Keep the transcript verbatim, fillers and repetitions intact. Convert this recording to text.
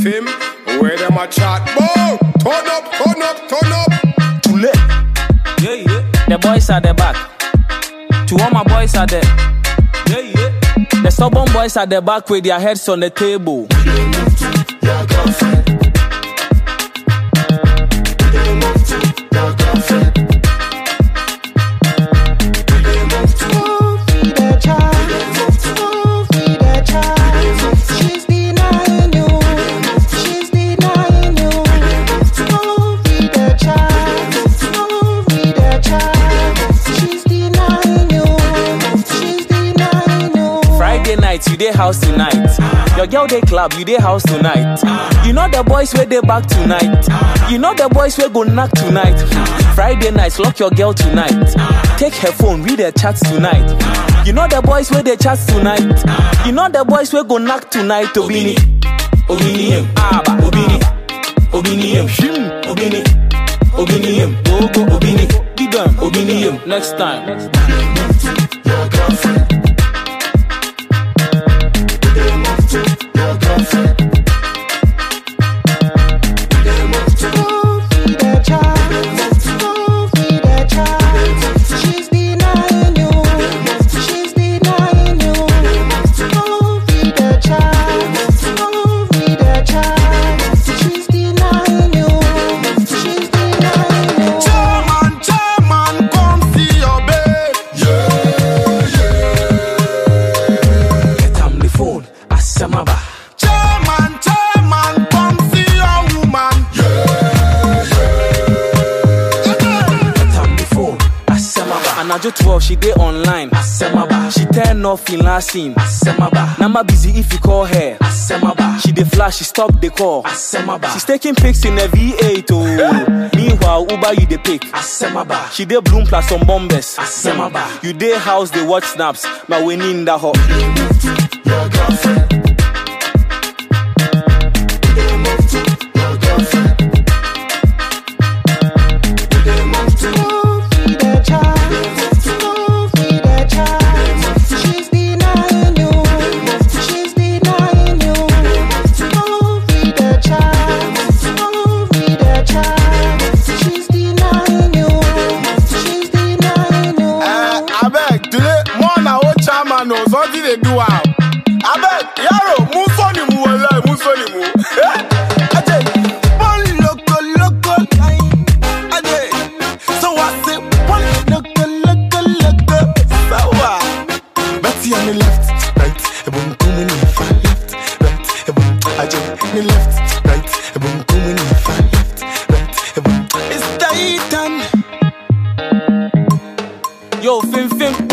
Fim, where them a chat? Bow, turn up, turn up, turn up. Too late. Yeah, yeah. The boys at the back. To all my boys at the. Yeah, yeah. The stubborn boys at the back with their heads on the table. Your girlfriend. They move to your girlfriend. They move to move the child. Move the child. She's denying you. She's denying you. Move the child. Move the child. She's denying you. She's denying you. Friday night, you dey house tonight. Your girl dey club, you dey house tonight. You know the boys where they back tonight. You know the boys where go knock tonight. Friday nights, lock your girl tonight. Take her phone, read her chats tonight. You know the boys where they chat tonight. You know the boys where go knock tonight. Obini, Obini, Aba, Obini, Obini, Shim, Obini, Obini, Go go Obini, Didam, Obini. Next time. Your girlfriend. They move to your girlfriend. They move to move the child. Move the child. She's denying you. She's denying you. Move the child. Move the child. She's denying you. She's denying you. Chairman, chairman, come see your babe. Yeah, yeah. Get on the phone, Asamaba. Chairman, chairman, come see your woman. Yeah, yeah. Get on the phone, Asamaba. And Anajo twelve, she dey online. Asamaba. She turn off in last scene. Asamaba. Number busy if you call her. Asamaba. She dey flash, she stop the call. Asamaba. She's taking pics in a V eight. Oh. Meanwhile, Uber you dey pick. Asamaba. She dey bloom plus some bombers. Asamaba. You dey house, they watch snaps. My winning in the hot. Your girlfriend. They move to your girlfriend. They move to move the child. Move the child. She's denying you. She's denying you. Move the child. Move the child. She's denying you. She's denying you. Eh, abeg, today, more na old chairman knows something they do out. Abeg, yaro, musoni mu wele, musoni mu. Ajay, one loco loco, ajay. So I say one loco loco loco. Sawa. Betty on the left, right, ebon kumu ni fa left, right, ebon ajay. Me left, right, ebon kumu ni fa left, right, ebon. It's Titan. Yo, Fim Fim.